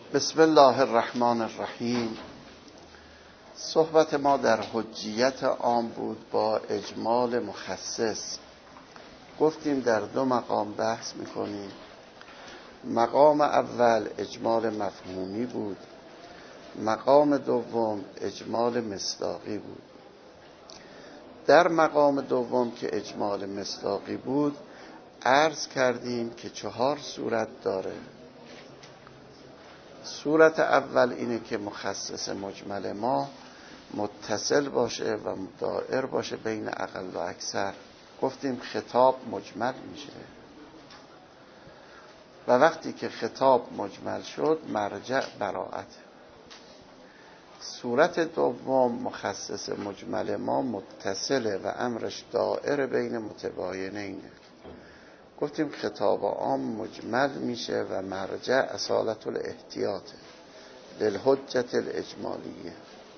بسم الله الرحمن الرحیم. صحبت ما در حجیت عام بود با اجمال مخصص. گفتیم در دو مقام بحث میکنیم. مقام اول اجمال مفهومی بود، مقام دوم اجمال مصداقی بود. در مقام دوم که اجمال مصداقی بود عرض کردیم که 4 صورت داره. صورت اول اینه که مخصص مجمل ما متصل باشه و دائر باشه بین اقل و اکثر. گفتیم خطاب مجمل میشه و وقتی که خطاب مجمل شد مرجع براءت. صورت دوم مخصص مجمل ما متصله و امرش دائر بین متباینینه. گفتیم خطاب عام مجمل میشه و مرجع اصالت الاحتیاط للحجت الاجمالیه.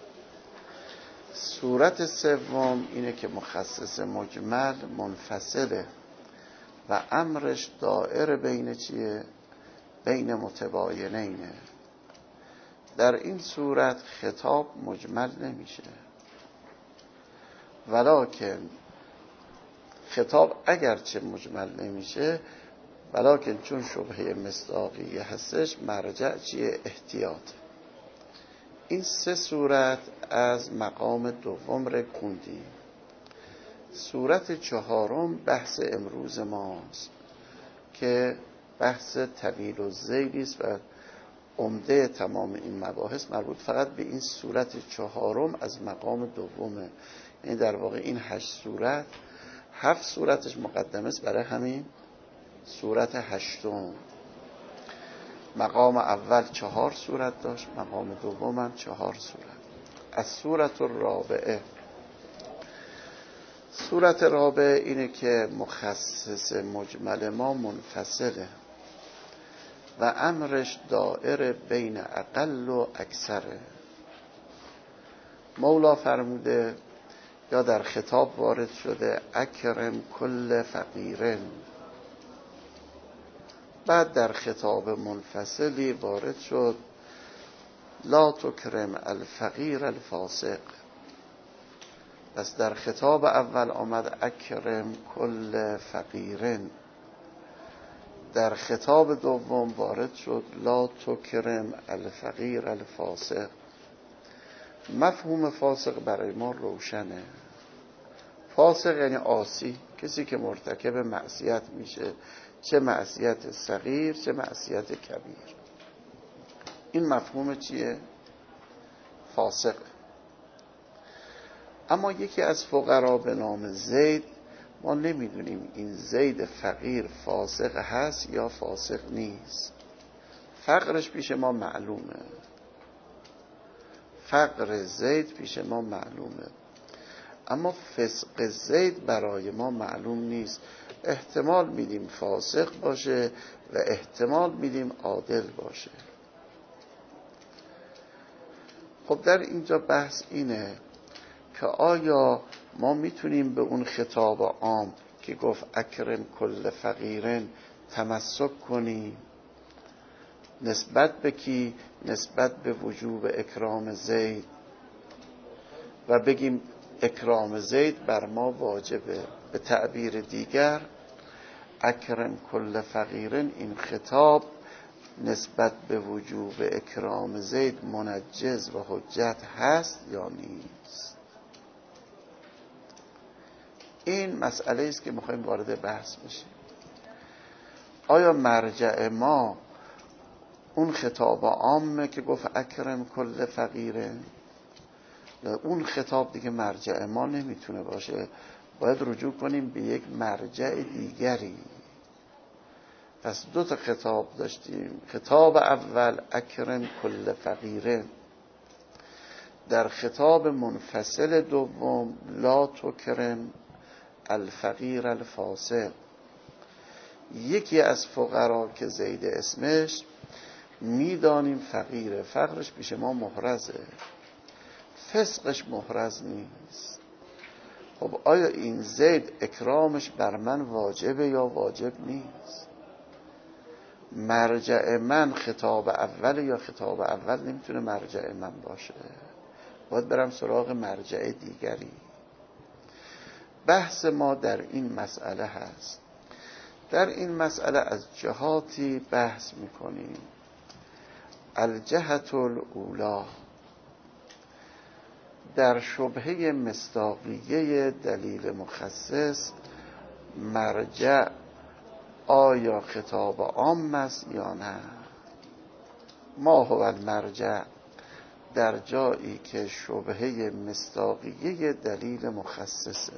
صورت سوم اینه که مخصص مجمل منفصله و امرش دائر بین چیه؟ بین متباینینه. در این صورت خطاب مجمل نمیشه، ولکن خطاب اگرچه مجمل نمیشه ولکن چون شبهه مصداقی هستش مرجع چیه؟ احتیاط. این 3 صورت از مقام دوم رکوندیم. صورت 4 بحث امروز ماست که بحث طویل و ذیلی است و عمده تمام این مباحث مربوط فقط به این صورت 4 از مقام دومه. یعنی در واقع این 8 صورت 7 صورتش مقدمه است برای همین صورت 8. مقام اول 4 صورت داشت، مقام دوم هم 4 صورت. از صورت الرابعه، صورت رابعه اینه که مخصص مجمل ما منفصله و امرش دائر بین اقل و اکثره. مولا فرموده یا در خطاب وارد شده اکرم کل فقیرن، بعد در خطاب منفصلی وارد شد لا تکرم الفقیر الفاسق. پس در خطاب اول آمد اکرم کل فقیرن، در خطاب دوم وارد شد لا تکرم الفقیر الفاسق. مفهوم فاسق برای ما روشنه. فاسق یعنی عاصی، کسی که مرتکب معصیت میشه، چه معصیت صغیر چه معصیت کبیر. این مفهوم چیه؟ فاسق. اما یکی از فقرا به نام زید، ما نمیدونیم این زید فقیر فاسق هست یا فاسق نیست. فقرش پیش ما معلومه، فقر زید پیش ما معلومه، اما فسق زید برای ما معلوم نیست. احتمال میدیم فاسق باشه و احتمال میدیم عادل باشه. خب در اینجا بحث اینه که آیا ما میتونیم به اون خطاب عام که گفت اکرم کل فقیرن تمسک کنیم؟ نسبت به کی؟ نسبت به وجوب اکرام زید و بگیم اکرام زید بر ما واجبه. به تعبیر دیگر اکرم کل فقیرن این خطاب نسبت به وجوب اکرام زید منجز و حجت هست یا نیست؟ این مسئله است که میخوایم وارد بحث بشیم. آیا مرجع ما اون خطاب عامه که گفت اکرم کل فقیره، یا اون خطاب دیگه مرجع ما نمیتونه باشه، باید رجوع کنیم به یک مرجع دیگری؟ پس 2 خطاب داشتیم. خطاب اول اکرم کل فقیره، در خطاب منفصل دوم لا تکرم الفقیر الفاسق. یکی از فقرا که زید اسمش میدانیم فقیره، فقرش پیش ما محرزه، فسقش محرز نیست. خب آیا این زید اکرامش بر من واجبه یا واجب نیست؟ مرجع من خطاب اول یا خطاب اول نمیتونه مرجع من باشه، باید برم سراغ مرجع دیگری. بحث ما در این مسئله هست. در این مسئله از جهاتی بحث میکنیم. الجهت الاولی، در شبهه مصداقیه دلیل مخصص مرجع آیا خطاب عام است یا نه؟ ما هو المرجع، در جایی که شبهه مصداقیه دلیل مخصصه.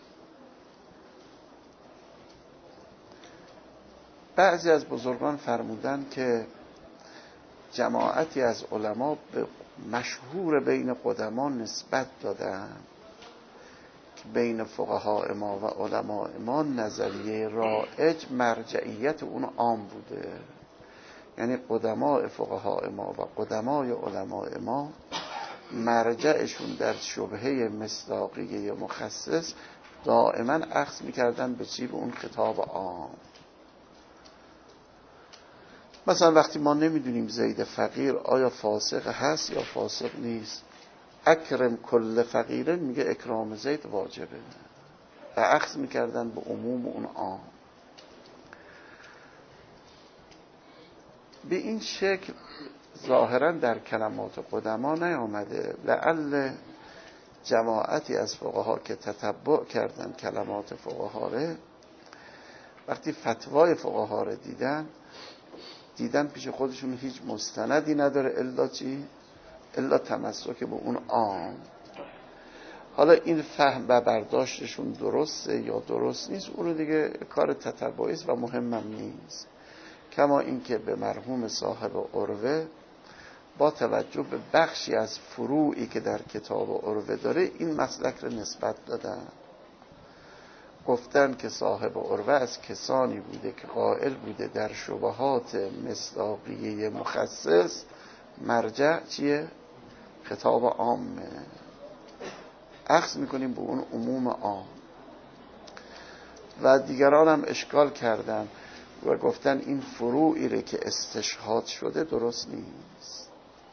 بعضی از بزرگان فرمودن که جماعتی از علما به مشهور بین قدما نسبت دادن که بین فقهای ما و علماء ما نظریه رایج مرجعیت اون عام بوده. یعنی قدماء فقهای ما و قدمای علماء ما مرجعشون در شبهه مصداقیه مخصص دائما اخذ میکردن به چی؟ به اون خطاب عام. مثلا وقتی ما نمیدونیم زید فقیر آیا فاسق هست یا فاسق نیست، اکرم کل فقیرن میگه اکرام زید واجبه و اخذ میکردن به عموم اون عام. به این شکل ظاهرا در کلمات قدما نیامده. لعل جماعتی از فقها که تتبع کردن کلمات فقها رو، وقتی فتوای فقها رو دیدن پیش خودشون هیچ مستندی نداره الا چی؟ الا تمسک به اون عام. حالا این فهم و برداشتشون درسته یا درست نیست، اون رو دیگه کار تتبعی است و مهمم نیست. کما اینکه به مرحوم صاحب عروه با توجه به بخشی از فروعی که در کتاب عروه داره این مسلک رو نسبت دادن. گفتن که صاحب عروه از کسانی بوده که قائل بوده در شبهات مصداقیه مخصص مرجع چیه؟ خطاب عامه. اخذ میکنیم به اون عموم عام. و دیگران هم اشکال کردن و گفتن این فروعی رو که استشهاد شده درست نیست.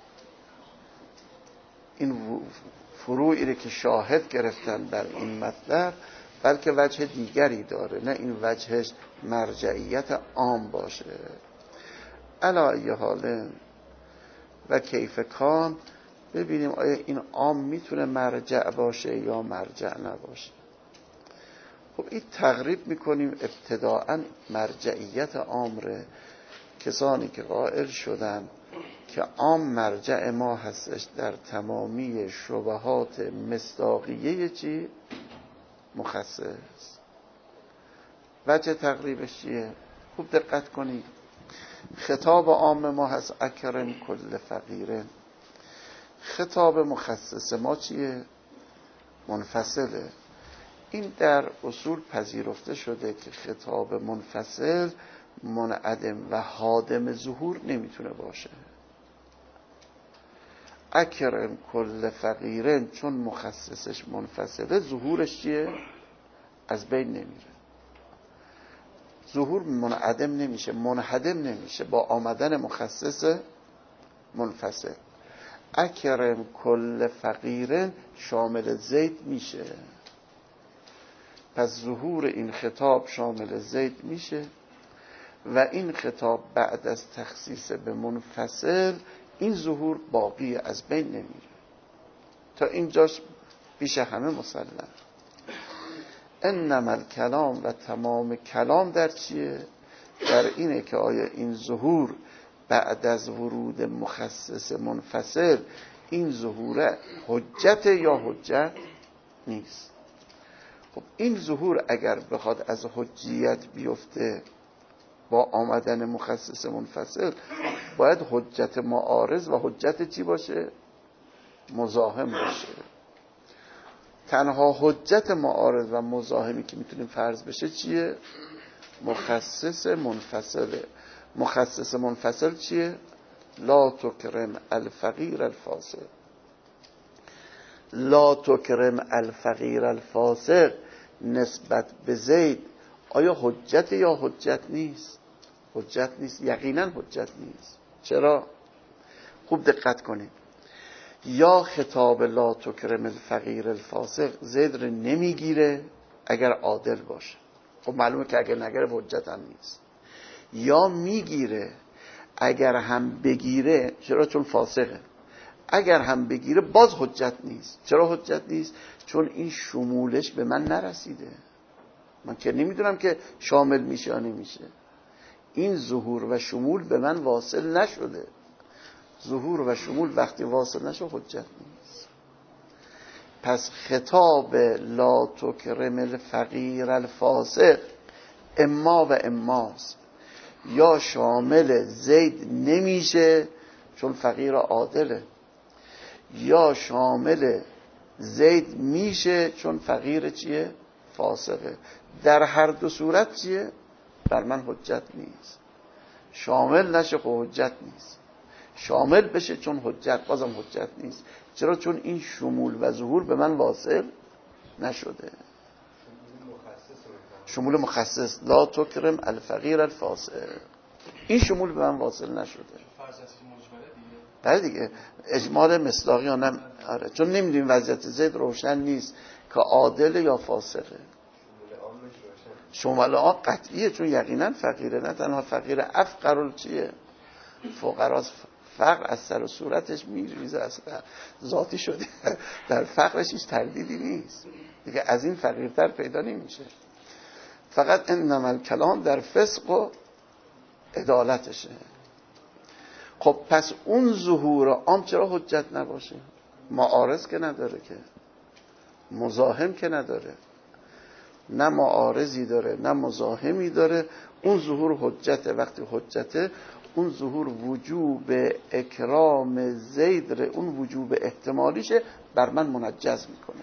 این فروعی رو که شاهد گرفتن بر این مطلب بلکه وجه دیگری داره، نه این وجهش مرجعیت عام باشه. علا ای حال و کیف کان، ببینیم آیا این عام میتونه مرجع باشه یا مرجع نباشه. خب این تقریب میکنیم ابتداعا مرجعیت عام ره. کسانی که قائل شدن که عام مرجع ما هستش در تمامی شبهات مصداقیه چی؟ مخصص. وجه تقریبش چیه؟ خوب دقت کنید. خطاب عام ما هست اکرم کل فقیره. خطاب مخصص ما چیه؟ منفصله. این در اصول پذیرفته شده که خطاب منفصل منعدم و حادم ظهور نمیتونه باشه. اکرم کل فقیرن چون مخصصش منفصله ظهورش چیه؟ از بین نمیره. ظهور منعدم نمیشه، منحدم نمیشه با آمدن مخصص منفصل. اکرم کل فقیرن شامل زید میشه. پس ظهور این خطاب شامل زید میشه و این خطاب بعد از تخصیص به منفصل این ظهور باقی از بین نمیره. تا اینجاش پیش همه مسلم. انما الکلام و تمام کلام در چیه؟ در اینه که آیا این ظهور بعد از ورود مخصص منفصل این ظهور حجت یا حجت نیست. خب این ظهور اگر بخواد از حجیت بیفته با آمدن مخصص منفصل باید حجت معارض و حجت چی باشه؟ مزاحم باشه. تنها حجت معارض و مزاحمی که میتونیم فرض بشه چیه؟ مخصص منفصله. مخصص منفصل چیه؟ لا تکرم الفقیر الفاسق. لا تکرم الفقیر الفاسق نسبت به زید آیا حجت یا حجت نیست؟ حجت نیست، یقینا حجت نیست. چرا؟ خوب دقت کنید. یا خطاب لا تکرم الفقیر الفاسق زید رو نمیگیره اگر عادل باشه، خب معلومه که اگر نگیره حجت هم نیست. یا میگیره اگر هم بگیره، چرا؟ چون فاسقه. اگر هم بگیره باز حجت نیست. چرا حجت نیست؟ چون این شمولش به من نرسیده. من که نمیدونم که شامل میشه یا نمیشه. این ظهور و شمول به من واصل نشده. ظهور و شمول وقتی واصل نشه حجت نیست. پس خطاب لا تکرم الفقیر الفاسق اما و اماست. یا شامل زید نمیشه چون فقیر عادله، یا شامل زید میشه چون فقیر چیه؟ فاسقه. در هر دو صورت چیه؟ بر من حجت نیست. شامل نشه خب حجت نیست، شامل بشه چون حجت، بازم حجت نیست. چرا؟ چون این شمول و ظهور به من واصل نشده. شمول مخصص لا تکرم الفقیر الفاسق، این شمول به من واصل نشده. بله دیگه، اجمال مصداقی یا نه؟ آره، چون نمیدونیم وضعیت زید روشن نیست که عادل یا فاسقه. شمال آن قطعیه چون یقینا فقیره، نه تنها فقیر، افقر چیه؟ فقراست. فقر از سر و صورتش میریزه، از ذاتی شده، در فقرش هیچ تردیدی نیست دیگه، از این فقیرتر پیدا نمیشه. فقط انما الکلام در فسق و عدالتشه. خب پس اون ظهور عام چرا حجت نباشه؟ معارض که نداره، که مزاحم که نداره، نه معارضی داره نه مزاحمی داره. اون ظهور حجته. وقتی حجته، اون ظهور وجوب اکرام زید اون وجوب احتمالیشه بر من منجز میکنه.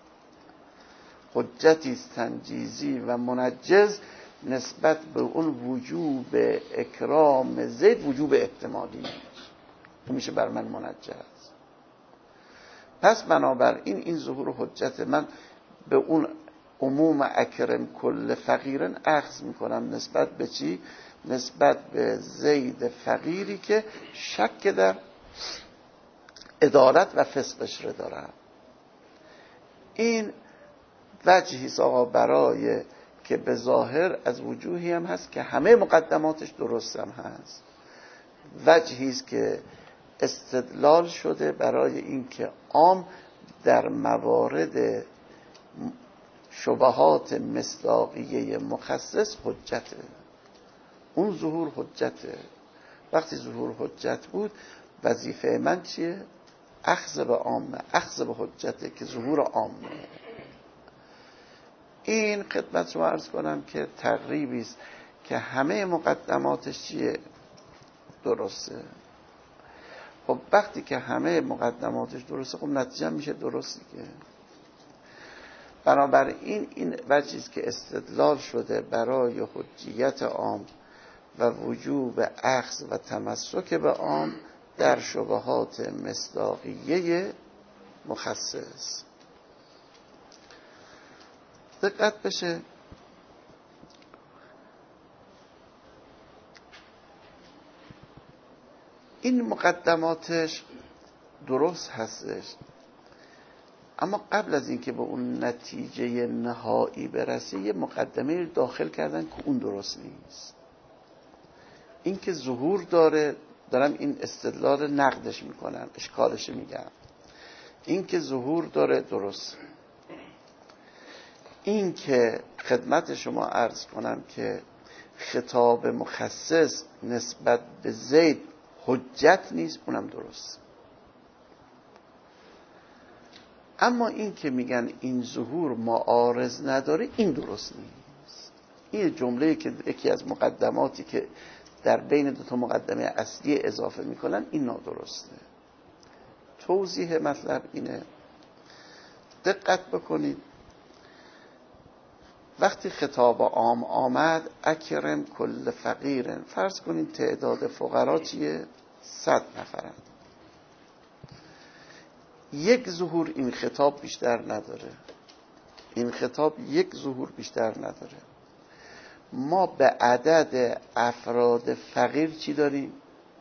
حجتی است تنجیزی و منجز نسبت به اون وجوب اکرام زید وجوب احتمالی میشه بر من منجز. پس بنابراین این ظهور حجت من به اون عموم اکرم کل فقیرن اخذ میکنم. نسبت به چی؟ نسبت به زید فقیری که شک در عدالت و فسقش رو دارم. این وجهی آقا برای که به ظاهر از وجوهی هم هست که همه مقدماتش درست هم هست. وجهی است که استدلال شده برای اینکه عام در موارد شبهات مصداقیه مخصص حجته. اون ظهور حجته. وقتی ظهور حجت بود، وظیفه من چیه؟ اخذ به عامه، اخذ به حجته که ظهور عامه. این خدمت شما عرض کنم که تقریبی است که همه مقدماتش چیه؟ درسته. خب وقتی که همه مقدماتش درسته، خب نتیجه میشه درست دیگه. بنابراین این وجهی است که استدلال شده برای حجیت عام و وجوب اخذ و تمسک به عام در شبهات مصداقیه مخصص. دقت بشه، این مقدماتش درست هستش، اما قبل از اینکه به اون نتیجه نهایی برسه یه مقدمه داخل کردن که اون درست نیست. این که ظهور داره، دارم این استدلال نقدش میکنم، اشکالش میگم. این که ظهور داره درست. این که خدمت شما عرض کنم که خطاب مخصص نسبت به زید حجت نیست، اونم درست. اما این که میگن این ظهور معارض نداره، این درست نیست. این جمله که یکی از مقدماتی که در بین دو تا مقدمه اصلی اضافه میکنن، این نادرسته. توضیح مطلب اینه، دقت بکنید. وقتی خطاب عام آمد، اکرم کل فقیرن، فرض کنید تعداد فقرا چیه؟ 100 نفرن. یک ظهور این خطاب بیشتر نداره. این خطاب یک ظهور بیشتر نداره. ما به عدد افراد فقیر چی داریم؟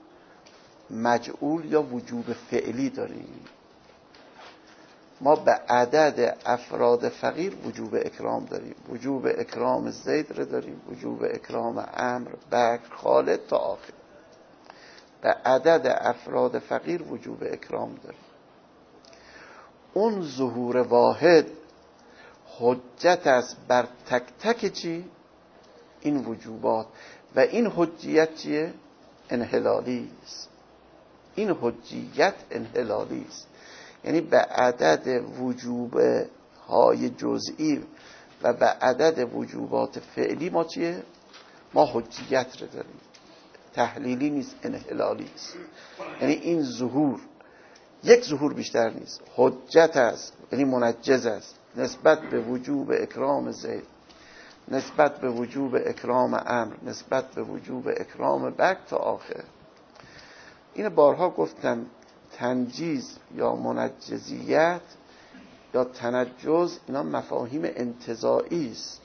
مجعول یا وجوب فعلی داریم. ما به عدد افراد فقیر وجوب اکرام داریم. وجوب اکرام زید رو داریم، وجوب اکرام عمرو، بکر، خالد تا آخر. به عدد افراد فقیر وجوب اکرام داریم. اون ظهور واحد حجت است بر تک تک چی؟ این وجوبات. و این حجیت چیه؟ انحلالی است. این حجیت انحلالی است، یعنی به عدد وجوب های جزئی و به عدد وجوبات فعلی ما چیه؟ ما حجیت رو داریم. تحلیلی نیست، انحلالی است. یعنی این ظهور یک ظهور بیشتر نیست، حجت است، یعنی منجز است نسبت به وجوب اکرام زید، نسبت به وجوب اکرام عمرو، نسبت به وجوب اکرام بکر تا آخر. این بارها گفتم تنجیز یا منجزیت یا تنجز اینا مفاهیم انتزاعی است.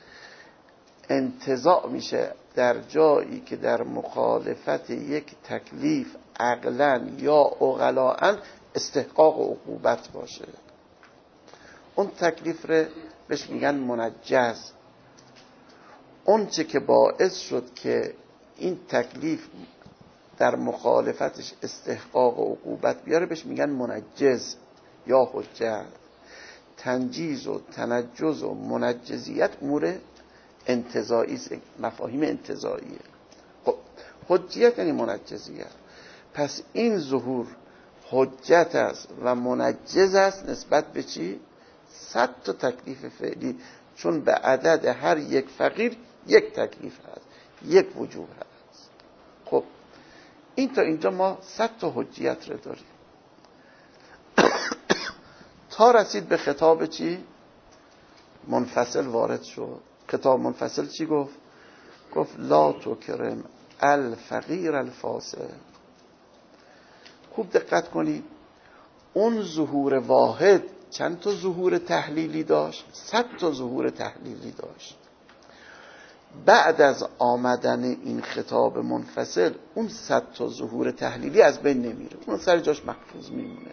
انتزاع میشه در جایی که در مخالفت یک تکلیف عقلاً یا عقلاً استحقاق و عقوبت باشه. اون تکلیف رو بهش میگن منجز. اون چه که باعث شد که این تکلیف در مخالفتش استحقاق و عقوبت بیاره بهش میگن منجز یا حجت. تنجیز و تنجز و منجزیت امور انتزاعی است، مفاهیم انتزاعیه. خب حجیت یعنی منجزیت. پس این ظهور حجت است و منجز است نسبت به چی؟ 100 تا تکلیف فعلی، چون به عدد هر یک فقیر یک تکلیف هست، یک وجوب هست. خب این تا اینجا ما 100 تا حجیت رو داریم. تا رسید به خطاب چی؟ منفصل وارد شد. خطاب منفصل چی گفت؟ گفت لا تکرم الفقیر الفاسق. خوب دقت کنید، اون ظهور واحد چند تا ظهور تحلیلی داشت؟ 100 تا ظهور تحلیلی داشت. بعد از آمدن این خطاب منفصل اون 100 تا ظهور تحلیلی از بین نمیره، اون سر جاش محفوظ میمونه.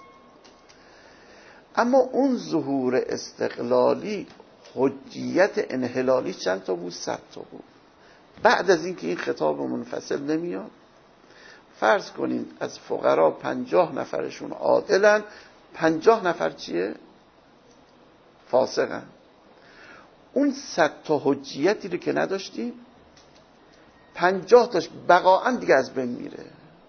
اما اون ظهور استقلالی حجیت انحلالی چند تا بود؟ 100 تا بود. بعد از اینکه این خطاب منفصل نمیاد، فرض کنین از فقرا 50 نفرشون عادلن، 50 نفر چیه؟ فاسقن. اون 100 تا حجیتی رو که نداشتیم، 50 تاش بقاعا دیگه از بین میره.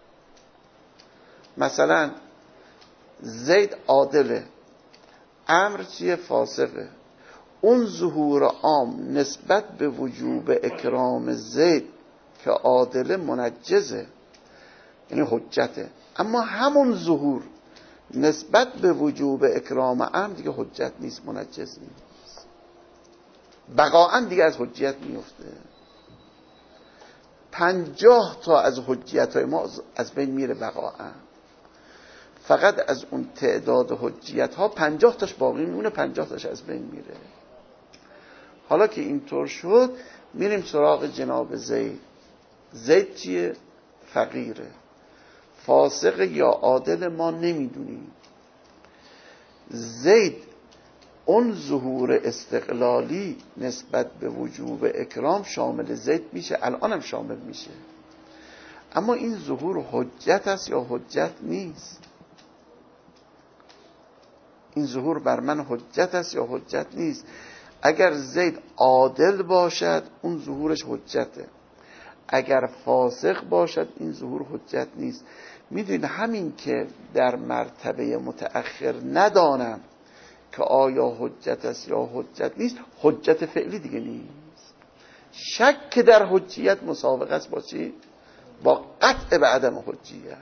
مثلا زید عادله، عمرو چیه؟ فاسقه. اون ظهور عام نسبت به وجوب اکرام زید که عادله منجزه، یعنی حجته. اما همون ظهور نسبت به وجوب اکرام عمرو دیگه حجت نیست، منجز نیست، بقاعا دیگه از حجیت میفته. 50 تا از حجیت های ما از بین میره بقاعا. فقط از اون تعداد حجیت ها 50 تاش باقی میمونه، 50 تاش از بین میره. حالا که اینطور شد میریم سراغ جناب زید. زید چیه؟ فقیره. فاسق یا عادل ما نمیدونیم. زید اون ظهور استقلالی نسبت به وجوب اکرام شامل زید میشه، الان هم شامل میشه. اما این ظهور حجت است یا حجت نیست؟ این ظهور بر من حجت است یا حجت نیست؟ اگر زید عادل باشد اون ظهورش حجته، اگر فاسق باشد این ظهور حجت نیست. میدونید همین که در مرتبه متأخر ندانم که آیا حجت است یا حجت نیست، حجت فعلی دیگه نیست. شک در حجیت مسابقه است با چی؟ با قطع به عدم حجیت.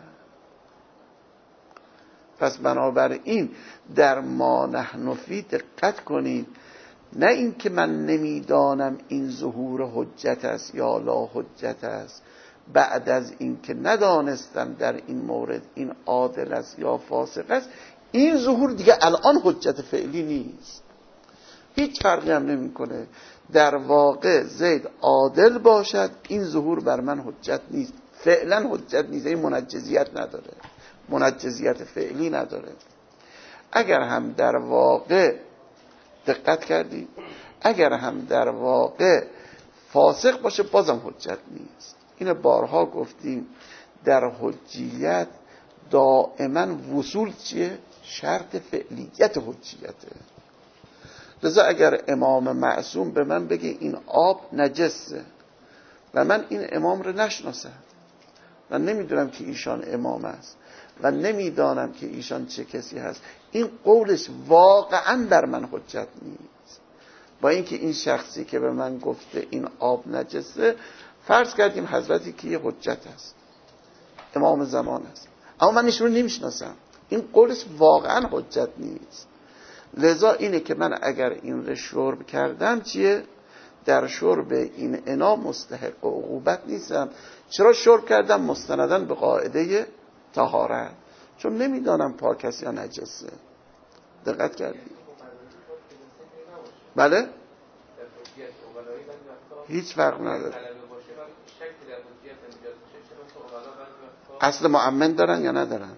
پس بنابراین در ما نحن فی دقت کنید، نه این که من نمیدانم این ظهور حجت است یا لا حجت است، بعد از این که ندانستم در این مورد این عادل است یا فاسق است، این ظهور دیگه الان حجت فعلی نیست. هیچ فرقی هم نمیکنه در واقع زید عادل باشد، این ظهور بر من حجت نیست، فعلا حجت نیست، این منجزیت نداره، منجزیت فعلی نداره. اگر هم در واقع دقت کردید، اگر هم در واقع فاسق باشه بازم حجت نیست. اینو بارها گفتیم، در حجیت دائما وصول چیه؟ شرط فعلیت حجیته. لذا اگر امام معصوم به من بگه این آب نجسه و من این امام رو نشناسم و نمیدونم که ایشان امام است و نمیدانم که ایشان چه کسی هست، این قولش واقعا بر من حجت نیست. با اینکه این شخصی که به من گفته این آب نجسه، فرض کردیم حضرتی که یه حجت است، امام زمان است، اما من ایشون رو نمیشناسم، این قولش واقعا حجت نیست. لذا اینه که من اگر این رو شرب کردم چیه؟ در شرب این انا مستحق عقوبت نیستم. چرا شرب کردم؟ مستنداً به قاعده طهارت، چون نمیدانم پاک است یا نجسه. دقت کردید؟ بله؟ هیچ فرق نداره. اصل مؤمن دارن یا ندارن؟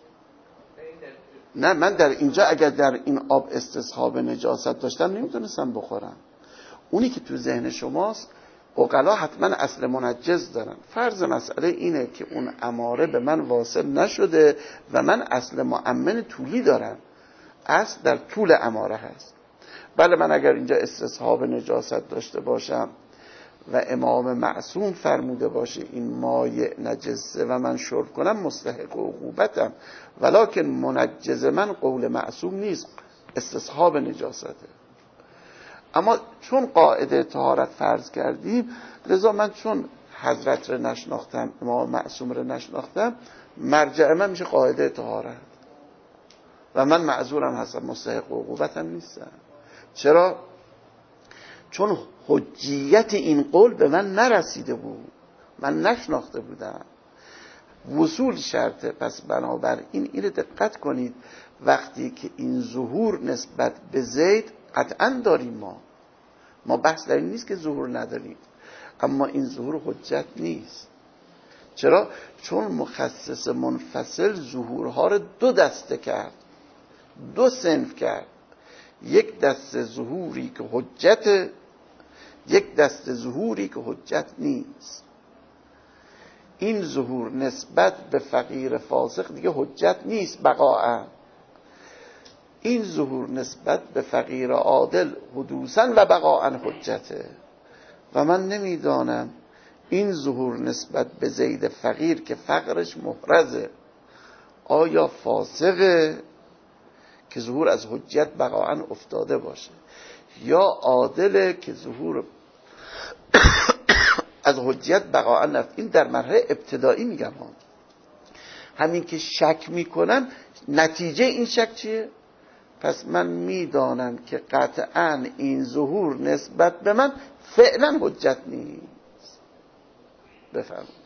نه، من در اینجا اگر در این آب استصحاب نجاست داشتم نمیتونستم بخورم. اونی که تو ذهن شماست، عقلا حتما اصل منجز دارن. فرض مسئله اینه که اون اماره به من واصل نشده و من اصل مؤمن طولی دارم، اصل در طول اماره هست. بله، من اگر اینجا استصحاب نجاست داشته باشم و امام معصوم فرموده باشه این مایع نجسه و من شرب کنم، مستحق عقوبتم، ولکن منجز من قول معصوم نیست، استصحاب نجاسته. اما چون قاعده طهارت فرض کردیم، لذا من چون حضرت رو نشناختم، امام معصوم رو نشناختم، مرجع من میشه قاعده طهارت و من معذورم هستم، مستحق عقوبتم نیستم. چرا؟ چون حجیت این قول به من نرسیده بود، من نشناخته بودم. وصول شرطه. پس بنابراین اینو دقت کنید، وقتی که این ظهور نسبت به زید قطعا داریم، ما بحث در این نیست که ظهور نداریم، اما این ظهور حجت نیست. چرا؟ چون مخصص منفصل ظهورها رو دو دسته کرد، دو صنف کرد، یک دسته ظهوری که حجت، یک دسته ظهوری که حجت نیست. این ظهور نسبت به فقیر فاسق دیگه حجت نیست بقاء، این ظهور نسبت به فقیر عادل حدوثاً و بقاء حجته. و من نمیدانم این ظهور نسبت به زید فقیر که فقرش محرزه، آیا فاسقه که ظهور از حجت بقاء افتاده باشه، یا عادله که ظهور از حجت بقاء نفت. این در مرحله ابتدایی میگم همین که شک میکنم، نتیجه این شک چیه؟ پس من میدانم که قطعاً این ظهور نسبت به من فعلا حجت نیست. بفرمایید.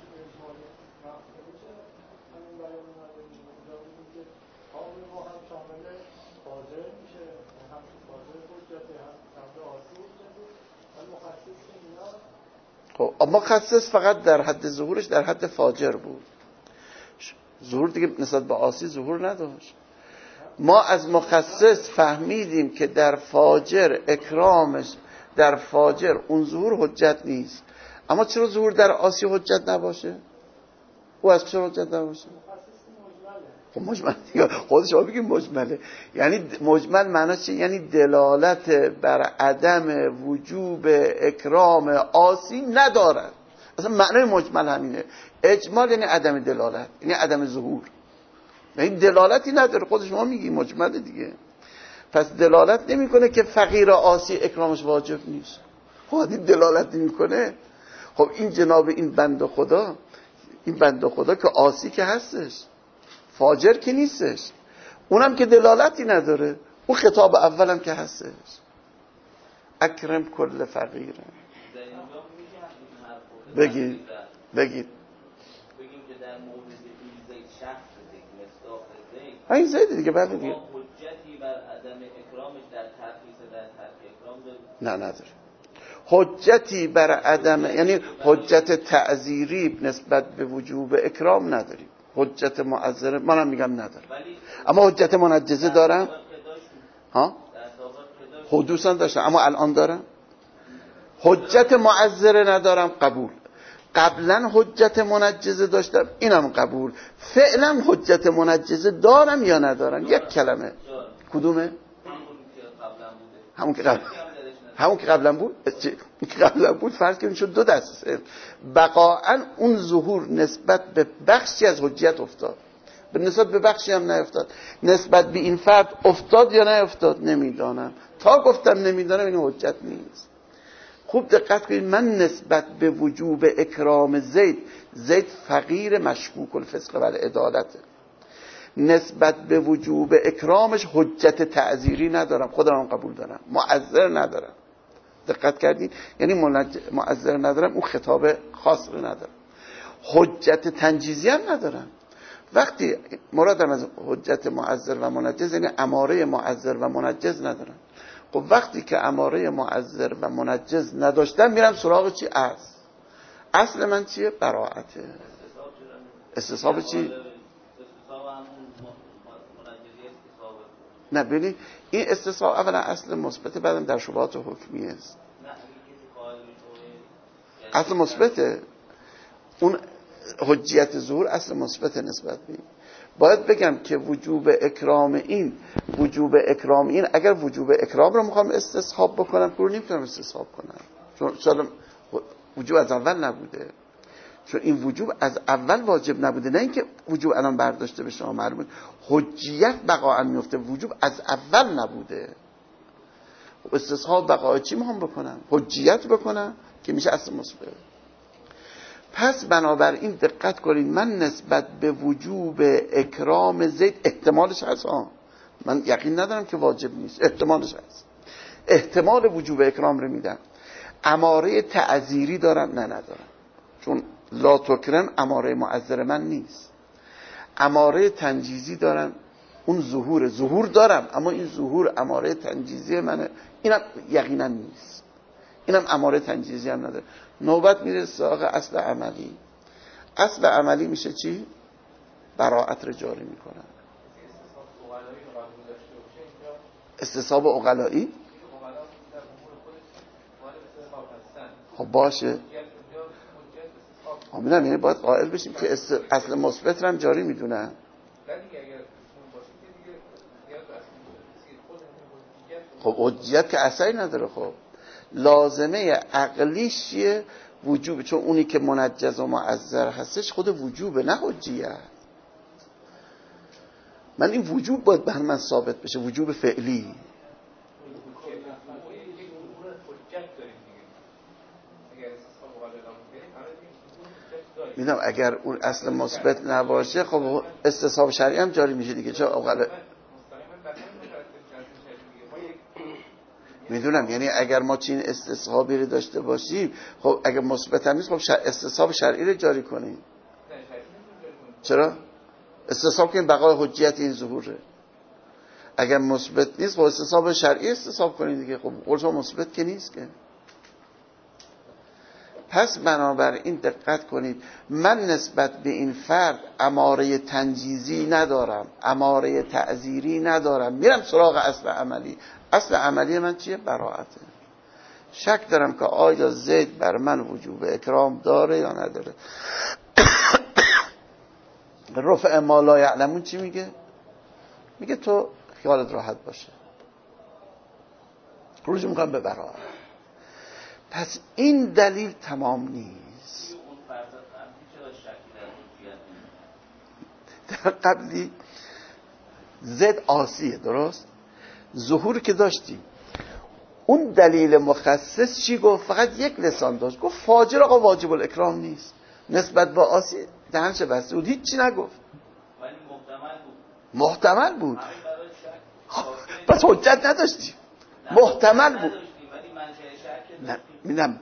خب مخصص فقط در حد ظهورش در حد فاجر بود، ظهور دیگه نسبت به عاصی ظهور نداشت. ما از مخصص فهمیدیم که در فاجر اکرامش، در فاجر اون ظهور حجت نیست. اما چرا ظهور در عاصی حجت نباشه؟ او از چرا حجت نباشه؟ خب مجمل دیگه، خود شما بگید مجمله. یعنی مجمل معناش چیه؟ یعنی دلالت بر عدم وجوب اکرام عاصی ندارد. اصلا معنای مجمل همینه. اجمال یعنی عدم دلالت، یعنی عدم ظهور، یعنی دلالتی نداره. خود شما میگی مجمل دیگه. پس دلالت نمیکنه که فقیر عاصی اکرامش واجب نیست. خب این دلالت نمیکنه. خب این جناب این بنده خدا، این بنده خدا که عاصی که هستش، فاجر که نیستش، اونم که دلالتی نداره. اون خطاب اولم که هستش، اکرم کل فقیره. بگید بگیم که در مورد این زید شخص زید مصداق زید این زید دیگه بعد دیگه حجتی بر عدم اکرامش در ترخیص در ترک اکرام داره؟ نه نداره. حجتی بر عدم، یعنی حجت تعذیری نسبت به وجوب اکرام نداریم. حجت معذره منم میگم ندارم، اما حجت منجزه دارم. ها حدوثا داشتم اما الان دارم. حجت معذره ندارم، قبول. قبلا حجت منجزه داشتم، اینم قبول. فعلا حجت منجزه دارم یا ندارم؟ یک کلمه. کدومه؟ همون که قبلا بود. که قبلا بود فرض کنیم شد دو دسته. بقاعا اون ظهور نسبت به بخشی از حجت افتاد، به نسبت به بخشی هم نیفتاد. نسبت به این فرد افتاد یا نیفتاد نمیدانم. تا گفتم نمیدانم این حجت نیست. خوب دقت کنید، من نسبت به وجوب اکرام زید فقیر مشکوک الفسق و العدالته، نسبت به وجوب اکرامش حجت تعذیری ندارم، خودم قبول دارم. معذر ندارم. دقت کردین؟ یعنی معذر ندارم، اون خطاب خاص رو ندارم. حجت تنجیزی هم ندارم. وقتی مرادم از حجت معذر و منجز یعنی اماره معذر و منجز ندارم. خب وقتی که اماره معذر و منجز نداشتم میرم سراغ چی؟ اصل من چیه؟ براعته. استصحاب چی؟ نه ببینید این استصحاب اولا اصل مثبت، بعدم در شبهات حکمی است. اصل مثبته. اون حجیت ظهور اصل مثبت نسبت به این. باید بگم که وجوب اکرام این اگر وجوب اکرام رو میخوام استصحاب بکنم رو نمیتونم استصحاب کنم، چون شاید وجوب از اول نبوده، چون این وجوب از اول واجب نبوده. نه اینکه وجوب الان برداشته به شما معلومه، حجیت بقاعا میفته، وجوب از اول نبوده. استصحاب بقاعا چی میخوام بکنم؟ حجیت بکنم که میشه اصل مثبت. پس بنابراین دقت کنید، من نسبت به وجوب اکرام زید احتمالش هست، من یقین ندارم که واجب نیست، احتمالش هست، احتمال وجوب اکرام رو میدم. اماره تعذیری دارم؟ نه ندارم، چون لا تکرم اماره معذر من نیست. اماره تنجیزی دارم، اون ظهور دارم، اما این ظهور اماره تنجیزی منه، اینم یقینا نیست، اینم اماره تنجیزی هم نداره. نوبت میره سراغ اصل عملی. اصل عملی میشه چی؟ براعت رو جاری میکنن. استصحاب عقلایی خب باشه، میدونم، یعنی باید قائل بشیم که اصل مثبت رو هم جاری میدونن. خب حجیت که اثری نداره. خب لازمه عقلیش چیه؟ وجوب، چون اونی که منجز و معذر هستش خود وجوبه نه حجیت. من این وجوب باید بر من ثابت بشه، وجوب فعلی. میدونم اگر اون اصل مثبت نباشه خب استصحاب شرعی هم جاری میشه دیگه. چه میدونم، یعنی اگر ما چین استصحابی رو داشته باشیم، خب اگر مثبت هم نیست خب استصحاب شرعی رو جاری کنیم. چرا؟ استصحاب که بقای حجیت این ظهوره. اگر مثبت نیست خب استصحاب شرعی استصحاب کنید دیگه. خب قول مثبت که نیست که. پس بنابراین دقت کنید، من نسبت به این فرد اماره تنجیزی ندارم، اماره تعذیری ندارم، میرم سراغ اصل عملی. اصل عملی من چیه؟ براعته. شک دارم که آیا زید بر من وجوب اکرام داره یا نداره. رفع ما لا یعلمون چی میگه؟ میگه تو خیالت راحت باشه، رجوع میکنم به براعت. پس این دلیل تمام نیست. در قبلی زد عاصیه، درست؟ ظهور که داشتی، اون دلیل مخصص چی گفت؟ فقط یک لسان داشت، گفت فاجر آقا واجب الاکرام نیست. نسبت به عاصی دهنش بسته بود، هیچ چی نگفت. ولی محتمل بود. پس حجت نداشتی. محتمل بود. نه میدم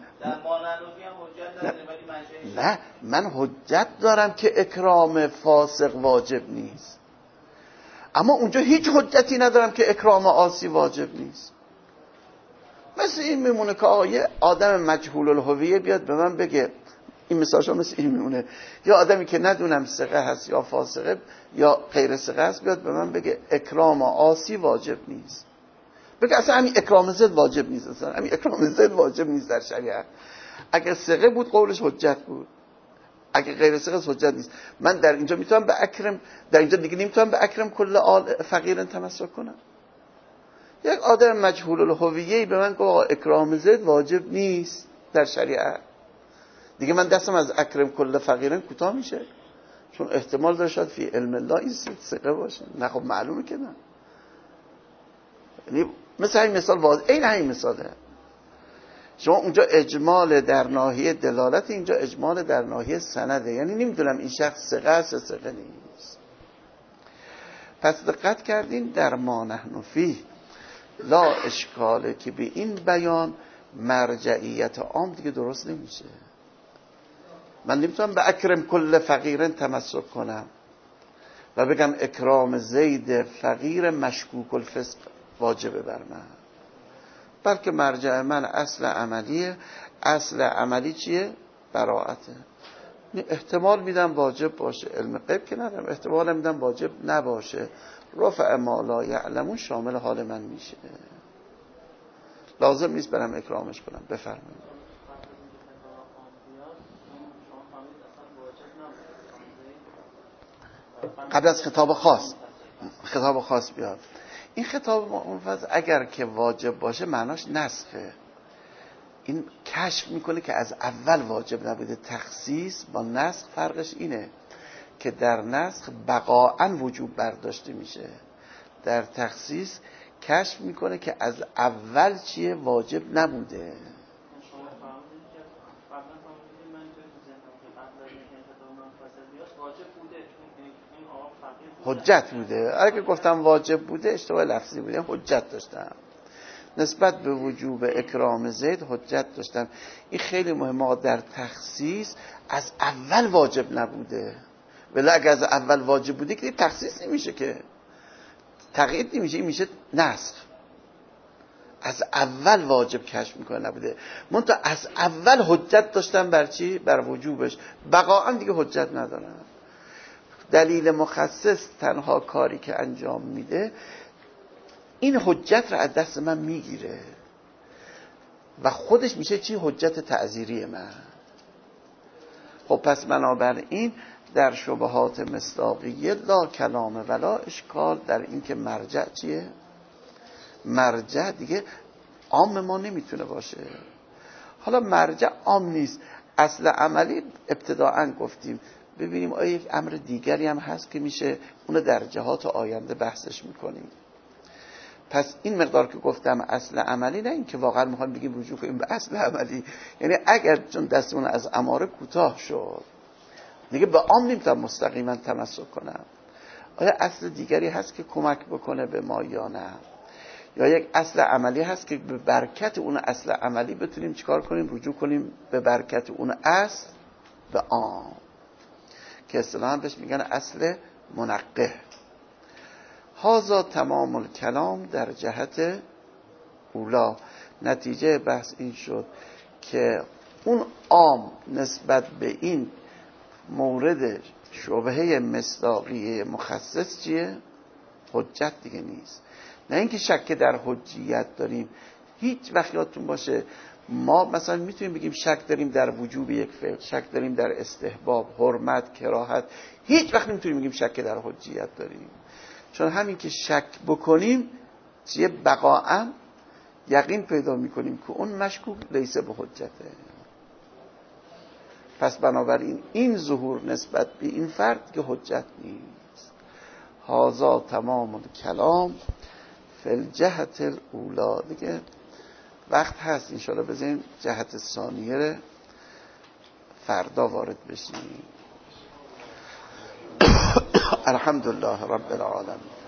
نه، من حجت دارم که اکرام فاسق واجب نیست، اما اونجا هیچ حجتی ندارم که اکرام عاصی واجب نیست. مثل این میمونه که آقا یه آدم مجهول الهویه بیاد به من بگه، این مثالشا مثل این میمونه، یا آدمی که ندونم ثقه هست یا فاسقه یا غیر ثقه هست بیاد به من بگه اکرام آسی واجب نیست. بگه اصلا همین اکرام زد واجب نیست، اصلا همین اکرام زد واجب نیست در شریعت. اگه ثقه بود قولش حجت بود، اگه غیر ثقه حجت نیست. من در اینجا میتونم به اکرم، در اینجا دیگه نمیتونم به اکرم کل آل فقیر تمسک کنم. یک آدم مجهول الهویه‌ای به من گفت اکرام زد واجب نیست در شریعت، دیگه من دستم از اکرم کل فقیرن کوتاه میشه، چون احتمال داره شاید فی علم الله این ثقه باشه. نه خب معلومه که نه. یعنی مثل همین مثال واضح، این همین مثاله. شما اونجا اجمال در ناحیه دلالت، اینجا اجمال در ناحیه سنده، یعنی نمیدونم این شخص ثقه است ثقه نیست. پس دقت کردین در ما نحن فیه لا اشکاله که به این بیان مرجعیت عام دیگه درست نمیشه. من نمیتونم به اکرم کل فقیرن تمسک کنم و بگم اکرام زید فقیر مشکوک الفسق واجبه بر من، بلکه مرجع من اصل عملیه. اصل عملی چیه؟ براءته. احتمال میدم واجب باشه، علم غیب که ندارم، احتمال میدم واجب نباشه. رفع ما لا یعلمون شامل حال من میشه، لازم نیست برم اکرامش کنم. بفرمایید. قبل از خطاب خاص بیاد. این خطاب منفذ اگر که واجب باشه معناش نسخه. این کشف میکنه که از اول واجب نبوده. تخصیص با نسخ فرقش اینه که در نسخ بقاعا وجوب برداشته میشه، در تخصیص کشف میکنه که از اول چیه واجب نبوده. حجت بوده. اگه گفتم واجب بوده اشتباه لفظی بوده، حجت داشتم نسبت به وجوب اکرام زید، حجت داشتم. این خیلی مهمه. در تخصیص از اول واجب نبوده، ولی اگه از اول واجب بوده که تخصیص نمیشه، که تقیید نمیشه، این میشه نسخ. از اول واجب کشف میکنه نبوده، منتها از اول حجت داشتم بر چی؟ بر وجوبش. بقاعا دیگه حجت ندارم. دلیل مخصص تنها کاری که انجام میده این حجت را از دست من میگیره و خودش میشه چی؟ حجت تعزیری من. خب پس بنابراین در شبهات مصداقیه لا کلام ولا اشکال در این که مرجع چیه؟ مرجع دیگه عام ما نمیتونه باشه. حالا مرجع عام نیست، اصل عملی ابتداعا گفتیم. ببینیم آیا یک امر دیگری هم هست که میشه اونو در جهات آینده بحثش میکنیم. پس این مقدار که گفتم اصل عملی، نه این که واقعا میخوام بگیم رجوع کنیم به اصل عملی، یعنی اگر چون دستمون از اماره کوتاه شد دیگه به عام نمیتونم مستقیما تمسک کنم. آیا اصل دیگری هست که کمک بکنه به ما یا نه؟ یا یک اصل عملی هست که به برکت اون اصل عملی بتونیم چیکار کنیم؟ رجوع کنیم به برکت اون اصل به عام، که اصطلاحاً بهش میگن اصل منقه. هذا تمام الکلام در جهت اولا. نتیجه بحث این شد که اون عام نسبت به این مورد شبهه مصداقیه مخصص چیه؟ حجت دیگه نیست. نه اینکه شک در حجیت داریم. هیچ وقت یادتون باشه ما مثلا میتونیم بگیم شک داریم در وجوب یک فعل، شک داریم در استحباب، حرمت، کراهت. هیچ وقت نمیتونیم بگیم شک در حجیت داریم، چون همین که شک بکنیم چیه؟ بقاعا یقین پیدا میکنیم که اون مشکوک لیس به حجته. پس بنابراین این ظهور نسبت به این فرد که حجت نیست. هذا تمام الکلام فی الجهت الاولا. دیگه وقت هست انشاءالله بزنیم جهت ثانیه فردا وارد بشیم. الحمدلله رب العالمین.